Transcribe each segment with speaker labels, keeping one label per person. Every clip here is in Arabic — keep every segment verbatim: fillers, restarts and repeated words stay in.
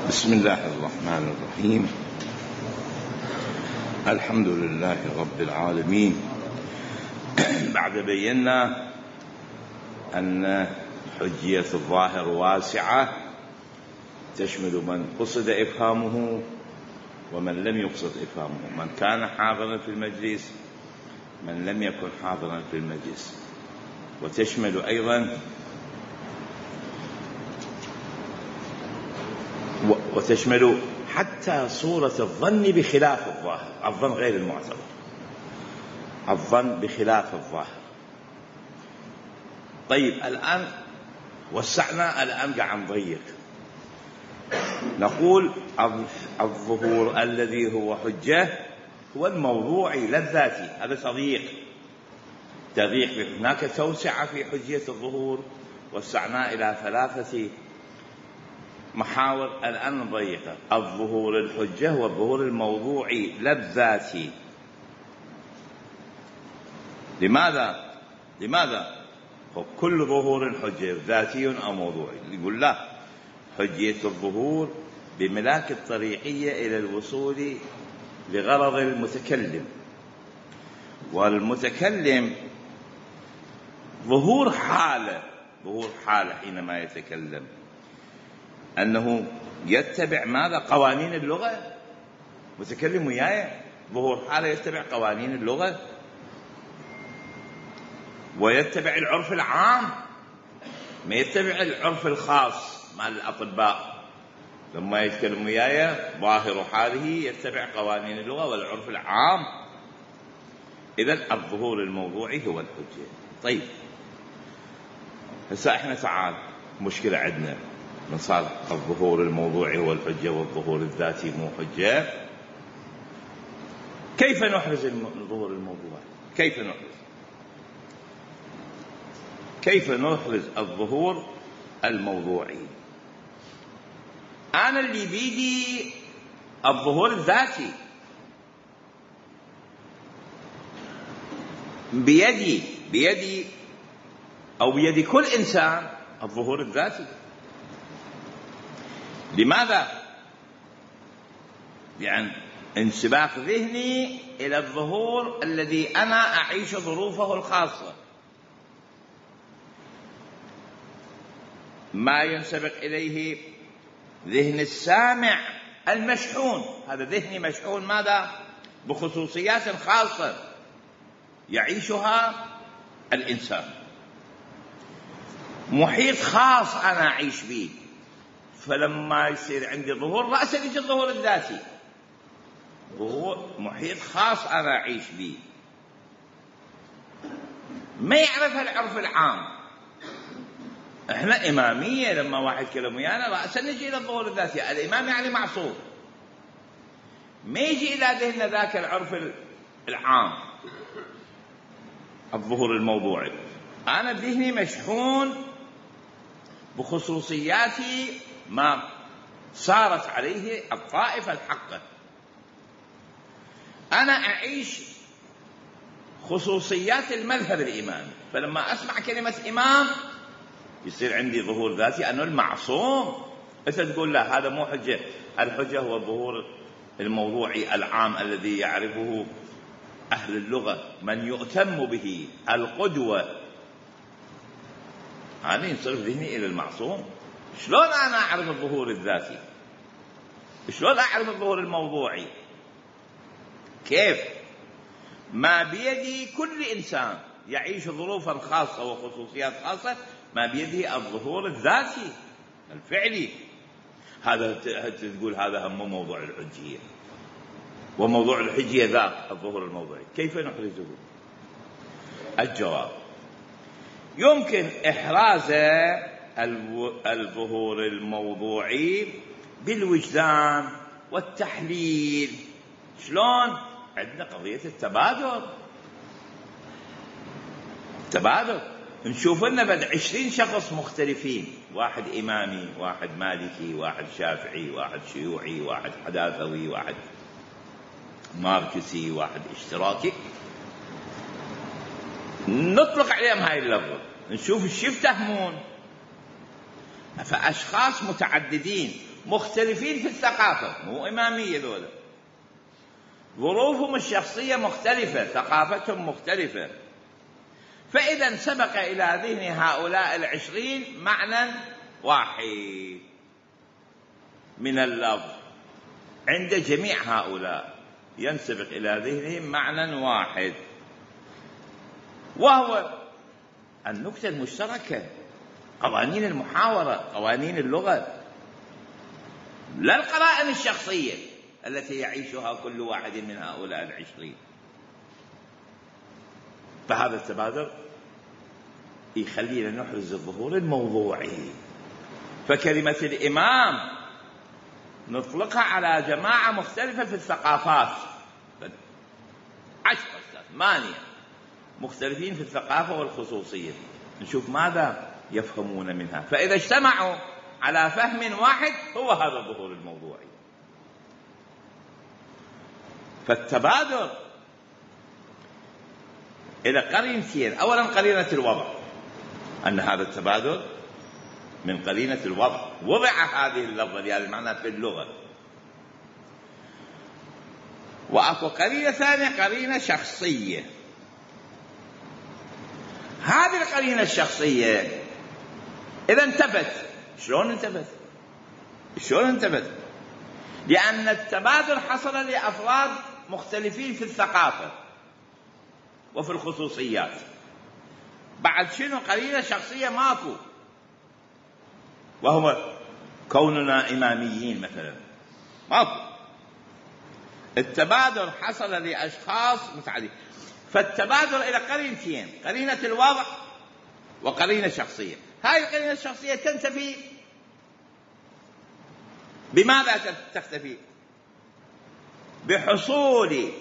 Speaker 1: بسم الله الرحمن الرحيم. الحمد لله رب العالمين. بعد بينا أن حجية الظاهر واسعة تشمل من قصد إفهامه ومن لم يقصد إفهامه، من كان حاضرا في المجلس من لم يكن حاضرا في المجلس، وتشمل أيضا وتشمل حتى صورة الظن بخلاف الظاهر، الظن غير المعتبر، الظن بخلاف الظاهر. طيب الآن وسعنا، الآن قاعد نضيق. نقول الظهور الذي هو حجة هو الموضوعي لا الذاتي، هذا تضييق تضييق هناك توسعة في حجية الظهور، وسعناه إلى ثلاثة محاور. الآن نضيقه: الظهور الحجة والظهور الموضوعي لا الذاتي. لماذا؟ لماذا؟ كل ظهور حجة ذاتي أو موضوعي. يقول لا، حجية الظهور بملاك الطريقية إلى الوصول لغرض المتكلم، والمتكلم ظهور حالة ظهور حالة حينما يتكلم أنه يتبع ماذا؟ قوانين اللغة. متكلم وياي ظهور حالة يتبع قوانين اللغة ويتبع العرف العام، ما يتبع العرف الخاص مع الأطباء. لما يتكلم وياي ظاهر حاله يتبع قوانين اللغة والعرف العام. إذن الظهور الموضوعي هو الحجة. طيب هسا احنا تعال مشكلة عندنا، من صار الظهور الموضوعي هو الحجة والظهور الذاتي مو حجة. كيف نحرز الظهور الموضوعي؟ كيف نحرز كيف نحرز الظهور الموضوعي؟ أنا اللي بيدي الظهور الذاتي، بيدي بيدي أو بيد كل إنسان الظهور الذاتي. لماذا؟ يعني انسباق ذهني إلى الظهور الذي أنا أعيش ظروفه الخاصة. ما ينسبق إليه ذهن السامع المشحون، هذا ذهني مشحون ماذا؟ بخصوصيات خاصة يعيشها الإنسان، محيط خاص أنا أعيش به. فلما يصير عندي ظهور رأسا يجي الظهور الذاتي، ظهور محيط خاص أنا أعيش به ما يعرفها العرف العام. احنا إمامية، لما واحد كلام ويانا رأسا نجي إلى الظهور الذاتي. الإمام يعني معصوم، ما يجي إلى ذهن ذاك العرف العام الظهور الموضوعي. أنا ذهني مشحون بخصوصياتي ما صارت عليه الطائفة الحقة. أنا أعيش خصوصيات المذهب الإمامي، فلما أسمع كلمة إمام يصير عندي ظهور ذاتي أنه المعصوم. أنت تقول لا، هذا مو حجة. الحجة هو الظهور الموضوعي العام الذي يعرفه أهل اللغة، من يؤتم به، القدوة. هذا ينصرف ذهني إلى المعصوم. شلون أنا أعرف الظهور الذاتي؟ شلون أعرف الظهور الموضوعي؟ كيف؟ ما بيدي كل إنسان يعيش ظروفا خاصة وخصوصيات خاصة، ما بيده الظهور الذاتي الفعلي. هذا تقول هذا هم موضوع الحجية، وموضوع الحجية ذاك الظهور الموضوعي. كيف نحرزه؟ الجواب: يمكن إحراز الظهور الموضوعي بالوجدان والتحليل. شلون؟ عندنا قضية التبادل. التبادل نشوف لنا بعد عشرين شخص مختلفين، واحد إمامي، واحد مالكي، واحد شافعي، واحد شيوعي، واحد حداثوي، واحد ماركسي، واحد اشتراكي. نطلق عليهم هاي اللفظة، نشوف الشي يفتهمون. فأشخاص متعددين مختلفين في الثقافة، مو إمامية ذولا، ظروفهم الشخصية مختلفة، ثقافتهم مختلفة. فإذا سبق إلى ذهن هؤلاء العشرين معنى واحد من اللفظ، عند جميع هؤلاء ينسبق إلى ذهنهم معنى واحد، وهو النكتة المشتركة، قوانين المحاورة، قوانين اللغة، لا القرائن الشخصية التي يعيشها كل واحد من هؤلاء العشرين. فهذا التبادل يخلينا نحرز الظهور الموضوعي. فكلمة الإمام نطلقها على جماعة مختلفة في الثقافات، عشرة ثمانية مختلفين في الثقافة والخصوصية، نشوف ماذا يفهمون منها. فإذا اجتمعوا على فهم واحد هو هذا الظهور الموضوعي. فالتبادل إلى قرينتين. أولا قرينة الوضع، أن هذا التبادل من قرينة الوضع، وضع هذه اللفظة لهذا المعنى في اللغة. وأكو قرينة ثانية، قرينة شخصية. هذه القرينة الشخصية إذا انتبت، شلون انتبت؟ شلون انتبت؟ لأن التبادل حصل لأفراد مختلفين في الثقافة وفي الخصوصيات. بعد شنو قرينة شخصية ماكو، وهو كوننا إماميين مثلا، ماكو. التبادل حصل لأشخاص متعددين. فالتبادل إلى قرينتين، قرينة الوضع وقرينة شخصية. هذه القرينة الشخصية تنتفي بماذا تختفي؟ بحصول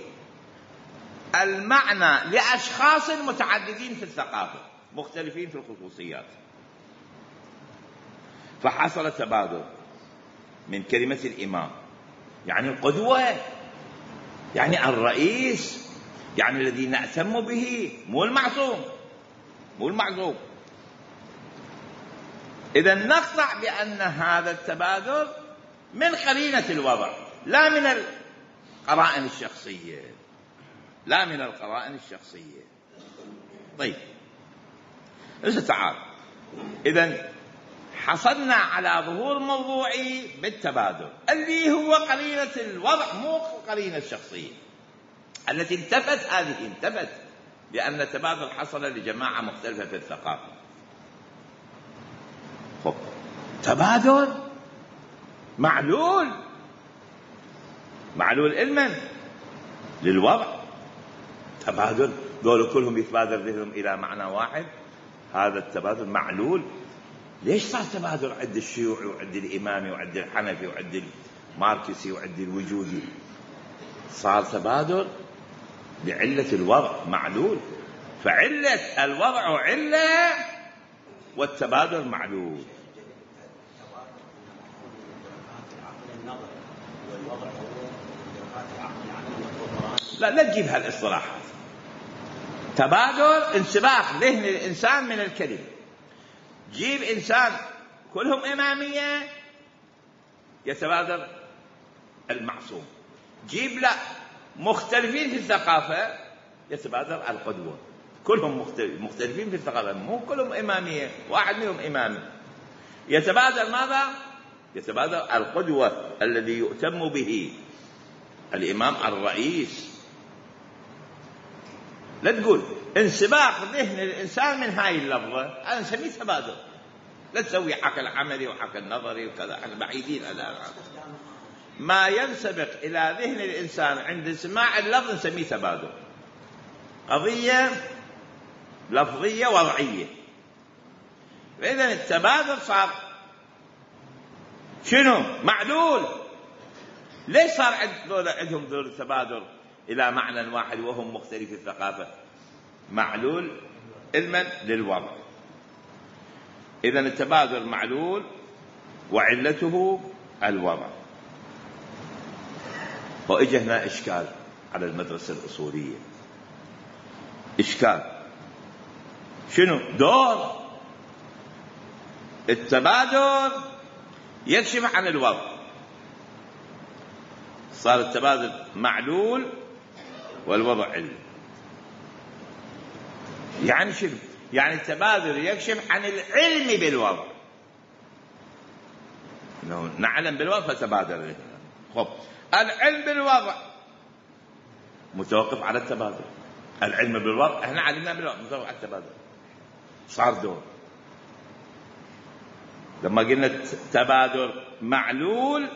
Speaker 1: المعنى لأشخاص متعددين في الثقافة مختلفين في الخصوصيات. فحصل تبادل من كلمة الإمام، يعني القدوة، يعني الرئيس، يعني الذي نأتم به، مو المعصوم، مو المعصوم. إذا نقطع بأن هذا التبادل من قرينة الوضع، لا من القرائن الشخصية، لا من القرائن الشخصية. طيب إذا تعال، إذا حصلنا على ظهور موضوعي بالتبادل اللي هو قرينة الوضع، مو قرينة الشخصية التي انتفت. هذه انتفت لأن التبادل حصل لجماعة مختلفة في الثقافة. خب تبادل معلول، معلول علما للوضع. تبادل دول كلهم يتبادل ذهنهم إلى معنى واحد، هذا التبادل معلول. ليش صار تبادل عند الشيوعي وعند الإمامي وعند الحنفي وعند الماركسي وعند الوجودي؟ صار تبادل لعلة الوضع، معلول. فعلة الوضع علة والتبادل معلول. لا لا تجيب هالاصطلاحات. تبادل انسباق ذهن الإنسان من الكلمة. جيب إنسان كلهم إمامية يتبادل المعصوم، جيب لا مختلفين في الثقافة يتبادل القدوة. كلهم مختلفين في الثقافة، مو كلهم إمامية، واحد منهم إمامي، يتبادل ماذا؟ يتبادل القدوة الذي يؤتم به، الإمام الرئيس. لا تقول انسباق ذهن الإنسان من هاي اللفظة، أنا نسميه تبادل. لا تسوي حق العملي وحق النظري وكذا، احنا بعيدين على ما ينسبق إلى ذهن الإنسان عند سماع اللفظ نسميه تبادل. قضية لفظية وضعية. فإذا التبادل صار شنو؟ معلول. ليش صار عندهم ذول التبادل إلى معنى واحد وهم مختلف الثقافة؟ معلول علما للوضع. إذن التبادل معلول وعلته الوضع. وإجا هنا إشكال على المدرسة الأصولية. إشكال شنو؟ دور التبادل يكشف عن الوضع، صار التبادل معلول والوضع علم. يعني شنو؟ يعني التبادل يكشف عن العلم بالوضع. نعلم بالوضع فتبادل. خب العلم بالوضع متوقف على التبادل. العلم بالوضع احنا علمنا بالوضع متوقف على التبادل. صار دور. لما قلنا التبادل معلول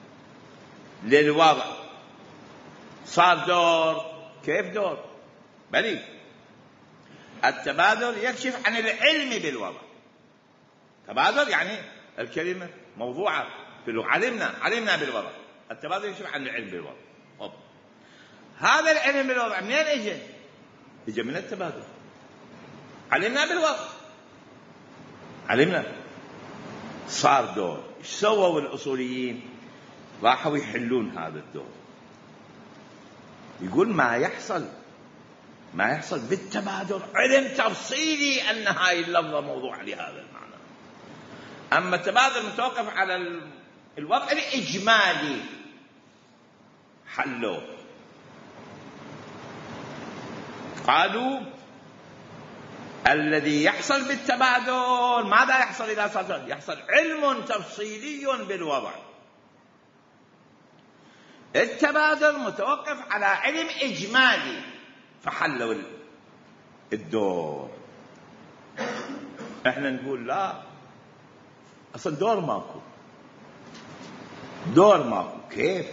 Speaker 1: للوضع صار دور. كيف دور؟ بلي التبادل يكشف عن العلم بالوضع. تبادل يعني الكلمة موضوعة في اللغة. علمنا علمنا بالوضع. التبادل يكشف عن العلم بالوضع. طب. هذا العلم بالوضع منين اجى؟ اجى من التبادل. علمنا بالوضع. علمنا. صار دور. ايش سووا الأصوليين؟ راحوا يحلون هذا الدور. يقول ما يحصل ما يحصل بالتبادل علم تفصيلي أن هاي اللفظة موضوع لهذا المعنى. أما التبادل متوقف على الوضع الإجمالي حلوه. قالوا الذي يحصل بالتبادل ماذا يحصل إذا صار؟ يحصل علم تفصيلي بالوضع. التبادل متوقف على علم إجمالي فحلوا الدور. احنا نقول لا اصلا دور ماكو. دور ماكو. كيف؟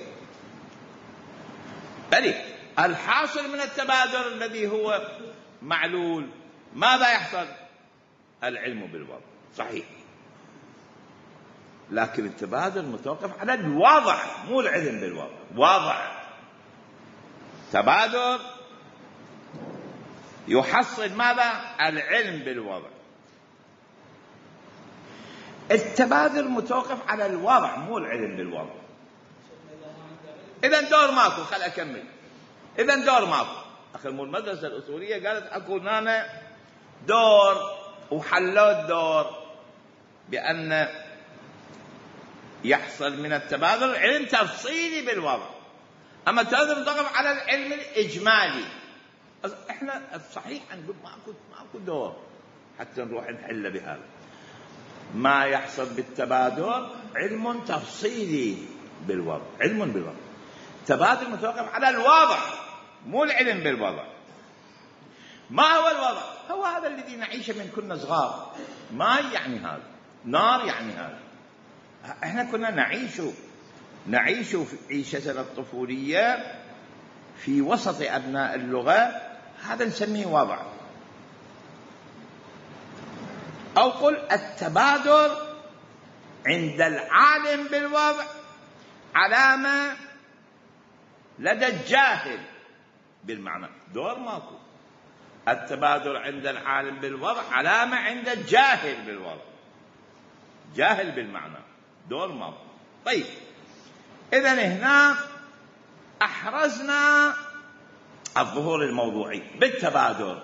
Speaker 1: بلي الحاصل من التبادل الذي هو معلول ماذا يحصل؟ العلم بالوضع. صحيح. لكن التبادل متوقف على الوضع مو العلم بالوضع. وضع. تبادل يحصل ماذا؟ العلم بالوضع. التبادل متوقف على الوضع مو العلم بالوضع. إذن دور ماكو. خل أكمل. إذن دور ماكو. أخي مو المدرسة الأصولية قالت أكو هنا دور وحلوا الدور بأن يحصل من التبادل علم تفصيلي بالوضع. أما التبادل متوقف على العلم الإجمالي. احنا صحيح نقول ماكو ماكو دور حتى نروح نحل بهذا. ما يحصل بالتبادل علم تفصيلي بالوضع. علم بالوضع. التبادل متوقف على الوضع مو العلم بالوضع. ما هو الوضع؟ هو هذا الذي نعيشه من كنا صغار. ماء يعني هذا. نار يعني هذا. احنا كنا نعيش نعيش في عيشتنا الطفولية في وسط أبناء اللغة. هذا نسميه وضع. أو قل التبادل عند العالم بالوضع علامة لدى الجاهل بالمعنى. دور ماكو. التبادل عند العالم بالوضع علامة عند الجاهل بالوضع. جاهل بالمعنى. دور ماكو. طيب إذن هنا أحرزنا الظهور الموضوعي بالتبادل.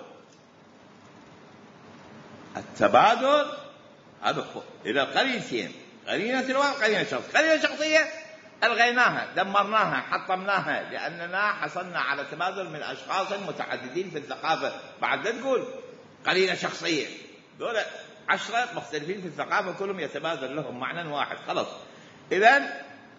Speaker 1: التبادل هذا إلى قرينتين. قرينة الوضع قرينة شخصية. قرينة شخصية ألغيناها دمرناها حطمناها لأننا حصلنا على تبادل من أشخاص متعددين في الثقافة. بعد لا تقول قرينة شخصية. دول عشرة مختلفين في الثقافة كلهم يتبادل لهم معنى واحد. خلاص. إذن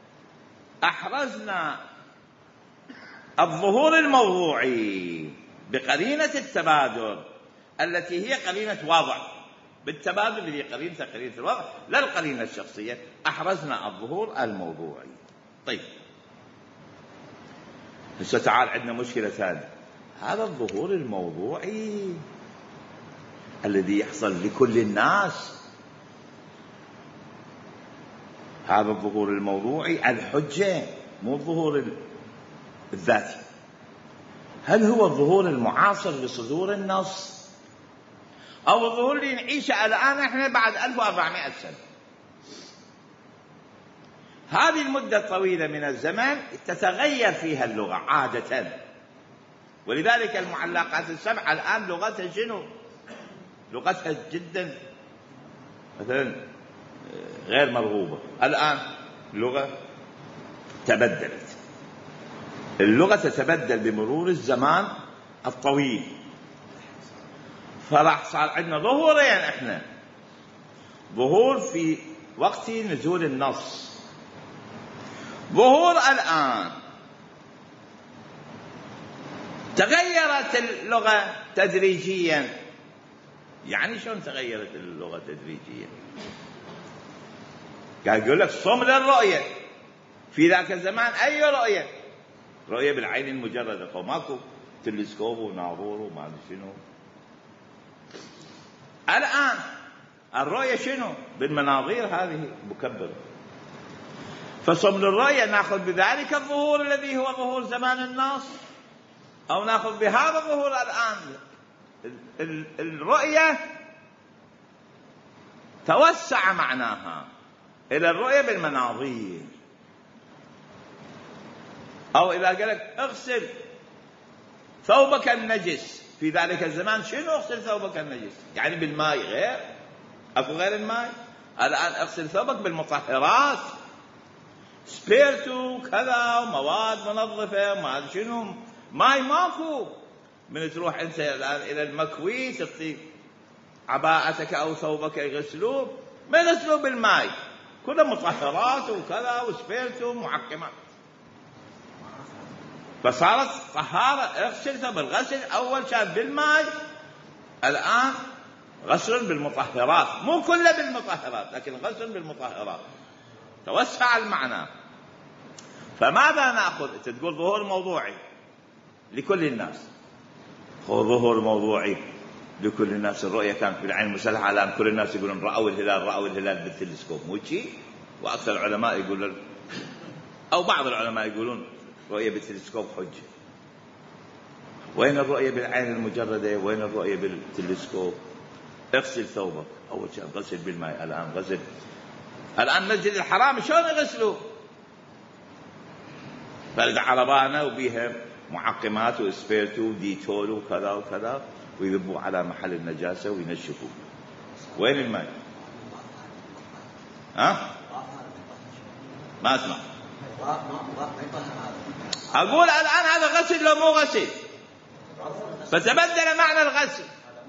Speaker 1: أحرزنا الظهور الموضوعي بقرينة التبادل التي هي قرينة وضع. بالتبادل اللي قرينة قرينة الوضع لا القرينة الشخصية. أحرزنا الظهور الموضوعي. طيب هسه تعال عندنا مشكلة ثانية. هذا الظهور الموضوعي الذي يحصل لكل الناس. هذا الظهور الموضوعي الحجة مو الظهور الذاتي. هل هو الظهور المعاصر لصدور النص أو الظهور اللي نعيشه الآن إحنا بعد ألف وأربعمائة سنة؟ هذه المدة الطويلة من الزمن تتغير فيها اللغة عادة. ولذلك المعلقات السبعة الآن لغتها شنو؟ لغتها جدا مثلا غير مرغوبة. الآن لغة تبدلت. اللغة تتبدل بمرور الزمان الطويل، فراح صار عندنا ظهورين احنا، ظهور في وقت نزول النص، ظهور الآن. تغيرت اللغة تدريجيا. يعني شلون تغيرت اللغة تدريجيا؟ قاعد يقول لك صم للرؤية. في ذاك الزمان أي رؤية؟ رؤية بالعين المجردة، ماكو تلسكوب وناظور وما أدري شنو. الآن الرؤية شنو؟ بالمناظير هذه مكبرة. فصم للرؤية نأخذ بذلك الظهور الذي هو ظهور زمان النص، أو نأخذ بهذا الظهور الآن. الرؤية توسع معناها إلى الرؤية بالمناظير. أو إذا قال لك اغسل ثوبك النجس، في ذلك الزمان شنو اغسل ثوبك النجس؟ يعني بالماء، غير أكو غير الماء. الآن اغسل ثوبك بالمطهرات، سبيرتو كذا ومواد منظفة ما أدري شنو. ماي ماكو. من تروح أنت الآن إلى المكوي تعطي عباءتك أو ثوبك يغسلوه، ما يغسلوه بالماء، كله مطهرات وكذا وسبيرتو ومعقمات. فصارت طهارة. اغسل ثوب، الغسل أول كان بالماء، الآن غسل بالمطهرات، مو كله بالمطهرات لكن غسل بالمطهرات. توسع المعنى. فماذا نأخذ؟ أنت تقول ظهور موضوعي لكل الناس. هو ظهور موضوعي لكل الناس. الرؤية كانت بالعين المسلحة، الآن كل الناس يقولون رأوا الهلال، رأوا الهلال بالتلسكوب، مو شيء. وأكثر العلماء يقولون، أو بعض العلماء يقولون رؤية بالتلسكوب حجة. وين الرؤية بالعين المجردة؟ وين الرؤية بالتلسكوب؟ اغسل ثوبك، أول شيء غسل بالماء، الآن غسل. الآن مسجد الحرام شلون يغسلوه؟ فلقى عربانة وبيها معقمات واسبيرتو وديتول وكذا وكذا، ويذبوا على محل النجاسة وينشفوا. وين الماء؟ ها؟ ما اسمع. أقول الآن هذا غسل لو مو غسل؟ فتبدل معنى الغسل.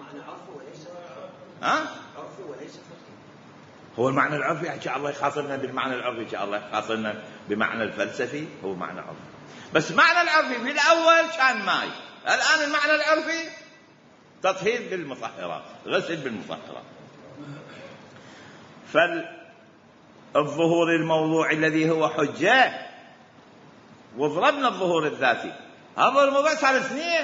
Speaker 1: ها؟ هو المعنى العرفي إن شاء الله يخاطرنا بالمعنى العرفي، إن شاء الله يخاطرنا بمعنى الفلسفي، هو معنى عرفي. بس معنى العرفي في الأول كان ماي، الآن المعنى العرفي تطهير بالمطهرات، غسل بالمطهرات. فالظهور الموضوعي الذي هو حجة، وضربنا الظهور الذاتي. هذا الموضوع صار اثنين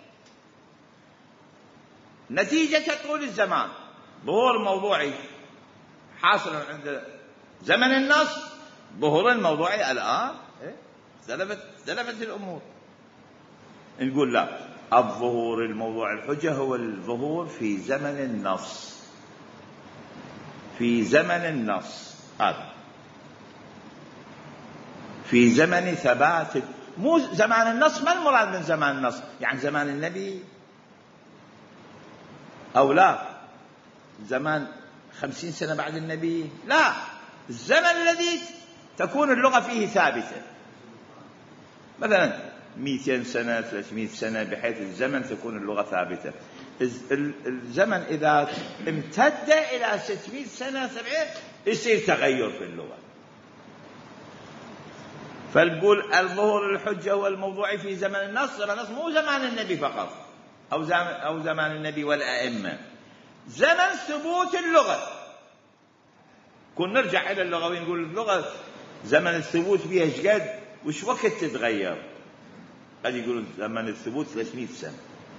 Speaker 1: نتيجة طول الزمان. ظهور موضوعي حاصل عند زمن النص، ظهور الموضوعي الآن اختلفت اختلفت الأمور. نقول لا، الظهور الموضوع الحجة هو الظهور في زمن النص، في زمن النص هذا، في زمن ثبات. مو زمان النص. ما المراد من زمان النص؟ يعني زمان النبي أو لا زمان خمسين سنة بعد النبي؟ لا، الزمن الذي تكون اللغة فيه ثابتة، مثلا مئتين سنة ثلاثمئة سنة، بحيث الزمن تكون اللغة ثابتة. الزمن إذا امتد إلى ستمئة سنة سبعين يصير تغير في اللغة. فنقول الظهور الحجة والموضوعي في زمن النص. زمن النص مو زمان النبي فقط، أو زمان, أو زمان النبي والأئمة، زمن ثبوت اللغة. كن نرجع إلى اللغة ونقول اللغة زمن الثبوت فيها ايش قد وش وقت تتغير. قد يقولون زمن الثبوت ثلاثمئة سنة،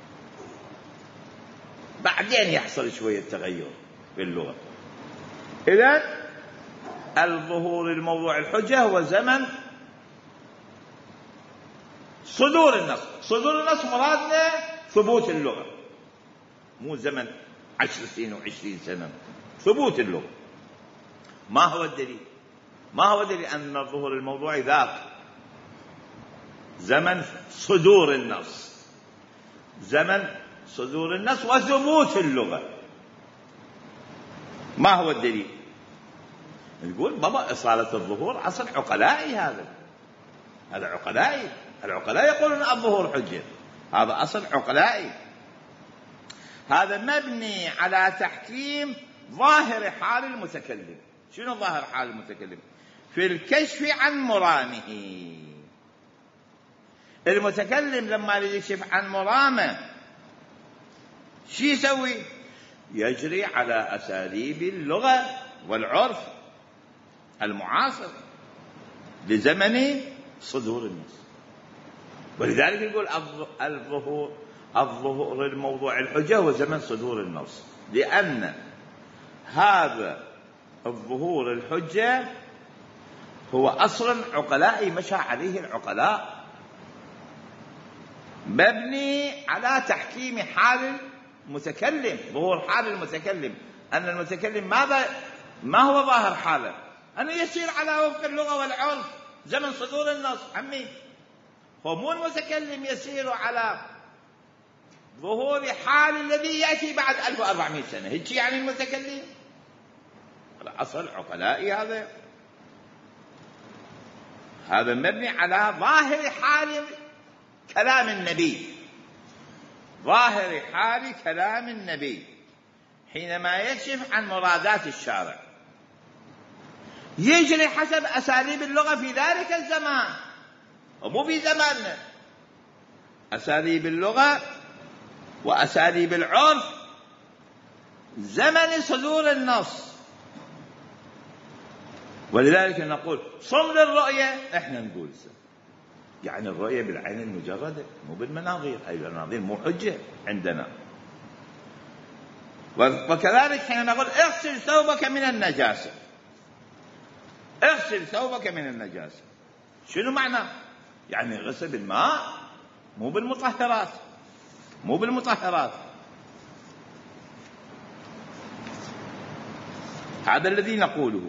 Speaker 1: بعدين يحصل شوية تغير في اللغة. إذن الظهور الموضوع الحجة هو زمن صدور النص. صدور النص مرادنا ثبوت اللغة، مو زمن عشر سنين وعشرين سنة، ثبوت اللغة. ما هو الدليل؟ ما هو الدليل أن الظهور الموضوعي ذاك زمن صدور النص، زمن صدور النص وثبوت اللغة؟ ما هو الدليل؟ نقول بابا إصالة الظهور عصر عقلائي، هذا هذا عقلائي. العقلاء يقولون الظهور حجة، هذا أصل عقلائي، هذا مبني على تحكيم ظاهر حال المتكلم. شنو ظاهر حال المتكلم؟ في الكشف عن مرامه. المتكلم لما يكشف عن مرامه شو يسوي؟ يجري على أساليب اللغة والعرف المعاصر لزمن صدور النص. ولذلك يقول الظهور الظهور الموضوع الحجة هو زمن صدور النص، لأن هذا الظهور الحجة هو أصل عقلائي مشى عليه العقلاء، مبني على تحكيم حال المتكلم، ظهور حال المتكلم، أن المتكلم ماذا ما هو ظاهر حاله؟ أنه يسير على وفق اللغة والعرف زمن صدور النص. عمي هو مو المتكلم يسير على ظهور حال الذي يأتي بعد ألف وأربعمائة سنة، هيك يعني المتكلم. الأصل عقلائي هذا هذا مبني على ظاهر حال كلام النبي، ظاهر حال كلام النبي حينما يكشف عن مرادات الشارع، يجري حسب أساليب اللغة في ذلك الزمان ومو في زماننا، أساليب اللغة وأساليب العرف زمن صدور النص. ولذلك نقول صم للرؤية، احنا نقول يعني الرؤية بالعين المجردة مو بالمناظير، هاي المناظير مو حجة عندنا. وكذلك حين نقول اغسل ثوبك من النجاسة، اغسل ثوبك من النجاسة شنو معنى؟ يعني غسل بالماء مو بالمطهرات، مو بالمطهرات. هذا الذي نقوله.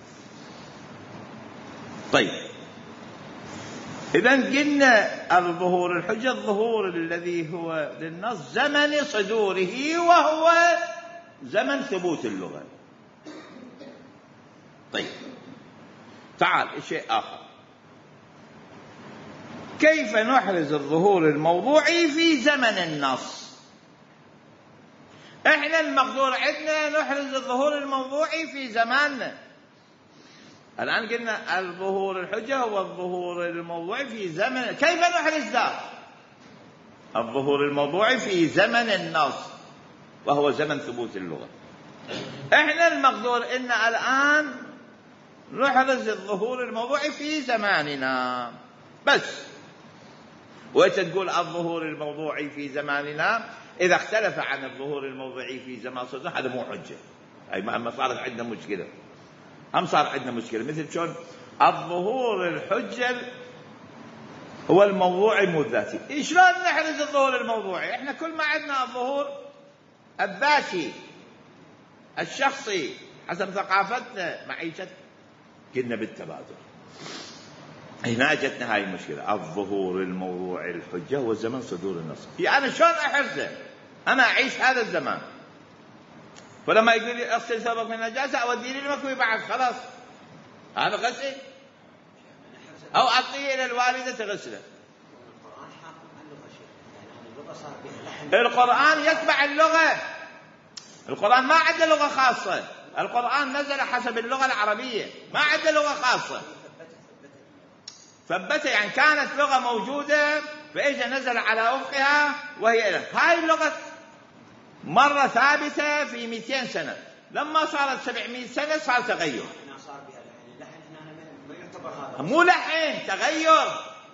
Speaker 1: طيب إذن قلنا الظهور الحجة الظهور الذي هو للنص زمن صدوره وهو زمن ثبوت اللغة. طيب تعال شيء آخر، كيف نحرز الظهور الموضوعي في زمن النص؟ احنا المقدور عندنا نحرز الظهور الموضوعي في زماننا. الآن قلنا الظهور الحجة هو الظهور الموضوعي في زمن، كيف نحرز ذلك؟ الظهور الموضوعي في زمن النص وهو زمن ثبوت اللغة. احنا المقدور ان الآن نحرز الظهور الموضوعي في زماننا بس. وتقول الظهور الموضوعي في زماننا إذا اختلف عن الظهور الموضوعي في زمان صدور هذا مو حجة. أي ما صارت عندنا مشكلة، هم صار عندنا مشكلة. مثل شون الظهور الحجة هو الموضوعي مو الذاتي. شلون نحرز الظهور الموضوعي؟ احنا كل ما عندنا الظهور الذاتي الشخصي حسب ثقافتنا معيشتنا كنا بالتبادل. هنا جتنا هاي المشكلة. الظهور الموضوعي الحجة هو زمن صدور النص. يعني أنا شلون أحرزه؟ أنا أعيش هذا الزمان، فلما يقول لي اغسل ثوبك من النجاسة أودي لي المكوي بعد خلاص هذا غسل، أو أعطيه إلى الوالدة تغسله. القرآن يتبع اللغة، القرآن ما عنده لغة خاصة، القرآن نزل حسب اللغة العربية ما عنده لغة خاصة. ثبت يعني كانت لغة موجودة فإجا نزل على وفقها وهي إله. هاي اللغة مرة ثابتة في مئتين سنة، لما صارت سبعمائة سنة صار تغير. مو لحن تغير،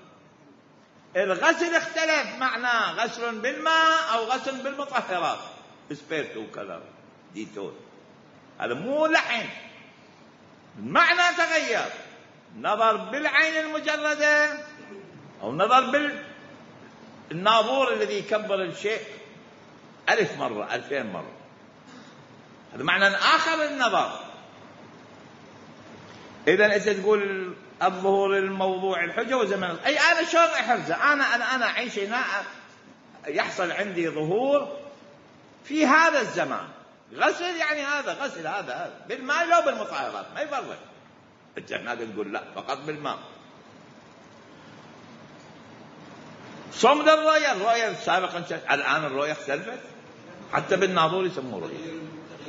Speaker 1: الغسل اختلف معناه غسل بالماء أو غسل بالمطهرات اسبيرتو وكذا ديتول، هذا مو لحن، المعنى تغير. نظر بالعين المجردة أو نظر بالناظور الذي يكبر الشيء ألف مرة ألفين مرة، هذا معنى آخر للنظر. إذن أنت تقول الظهور الموضوع الحجة وزمن، أي أنا شلون أحرزه؟ أنا أنا أنا أعيش هنا يحصل عندي ظهور في هذا الزمان. غسل يعني هذا غسل هذا هذا بالماء لو بالمطهرات ما يفرق. انت هناك تقول لا فقط بالماء. صمد الرؤية. الرؤية سابقا الآن الرؤية اختلفت، حتى بالناظور يسموه رؤية.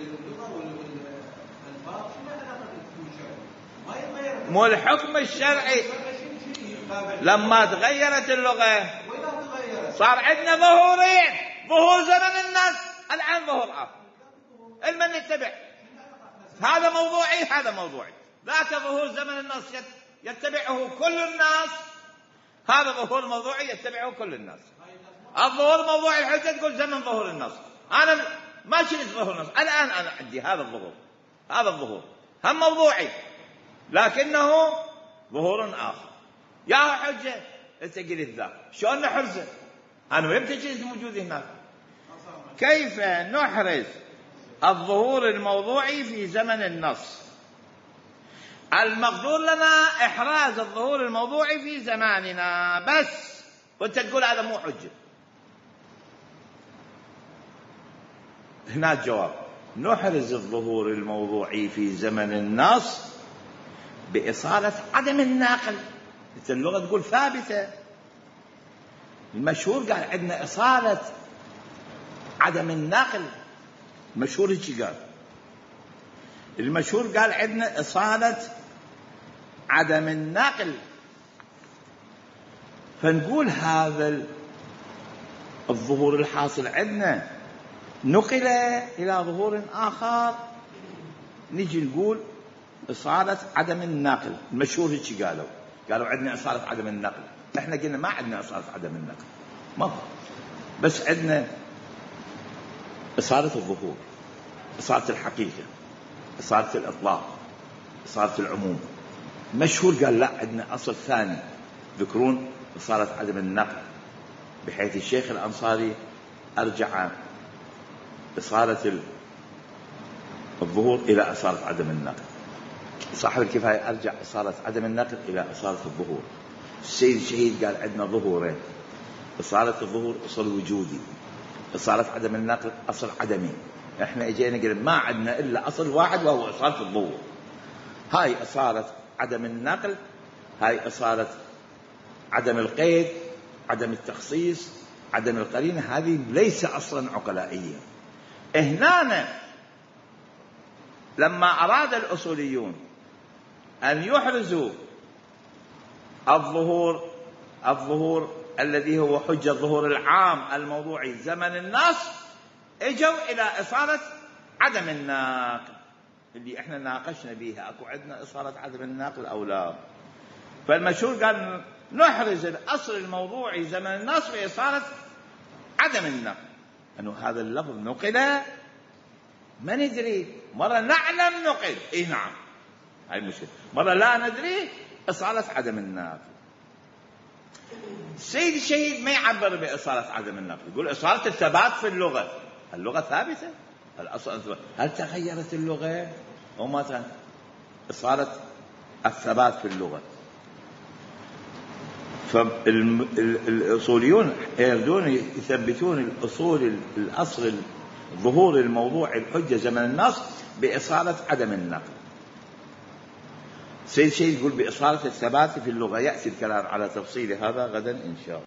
Speaker 1: مو الحكم الشرعي لما تغيرت اللغة صار عندنا ظهورين، ظهور زمن الناس، الآن ظهور آخر المن يتبع. هذا موضوعي هذا موضوعي. ذاك ظهور زمن الناس يتبعه كل الناس، هذا ظهور موضوعي يتبعه كل الناس. الظهور موضوعي الحجة تقول زمن ظهور الناس، أنا ما شلت ظهور الناس، الآن أنا عندي هذا الظهور، هذا الظهور هم موضوعي لكنه ظهور آخر. يا حجة أنت قلت ذا، شلون نحرزه؟ أنا وين تجلس موجود هناك؟ كيف نحرز الظهور الموضوعي في زمن النص؟ المقدور لنا إحراز الظهور الموضوعي في زماننا بس، وأنت تقول هذا مو حجة. هنا الجواب: نحرز الظهور الموضوعي في زمن النص بإصالة عدم الناقل. اللغة تقول ثابتة، المشهور قال عندنا إصالة عدم الناقل. المشهور هيك قال، المشهور قال عندنا إصالة عدم الناقل. فنقول هذا الظهور الحاصل عندنا نقل إلى ظهور آخر، نجي نقول إصالة عدم الناقل. المشهور هيك قالوا، قالوا عندنا إصالة عدم النقل. احنا قلنا ما عندنا إصالة عدم النقل، ما بس عندنا إصالة الظهور، إصالة الحقيقة، إصالة الإطلاق، إصالة العموم. المشهور قال لا، عندنا أصل ثاني ذكرون إصالة عدم النقل، بحيث الشيخ الأنصاري أرجع إصالة الظهور إلى إصالة عدم النقل. صاحب الكفاية أرجع إصالة عدم النقل إلى إصالة الظهور. السيد الشهيد قال عندنا ظهورين: إصالة الظهور أصل وجودي، إصالة عدم النقل أصل عدمي. إحنا إجينا قلنا ما عندنا إلا أصل واحد وهو إصالة الظهور. هاي إصالة عدم النقل، هاي إصالة عدم القيد، عدم التخصيص، عدم القرينة. هذه ليس أصلا عقلائيا. هنا لما أراد الأصوليون أن يحرزوا الظهور الظهور الذي هو حجة الظهور العام الموضوعي زمن النص، اجوا إلى إصالة عدم الناقل اللي احنا ناقشنا بيها. اكو عندنا إصالة عدم الناقل أو لا؟ فالمشهور قال نحرز الأصل الموضوعي زمن النص بإصالة عدم النقل. أنه هذا اللفظ نقل ما ندري، مرة نعلم نقل، إيه نعم هاي المشكلة، مرة لا ندري إصالة عدم النقل. السيد الشهيد ما يعبر بإصالة عدم النقل، يقول إصالة الثبات في اللغة. اللغة ثابتة، الأصل. هل تغيرت اللغة أو ما تغيرت؟ إصالة الثبات في اللغة. فالأصوليون يريدون يثبتون الأصول الأصل الظهور الموضوع الحجة زمن النص بإصالة عدم النقل. سيد شيء يقول بإصالة الثبات في اللغة. يأتي الكلام على تفصيل هذا غدا إن شاء الله.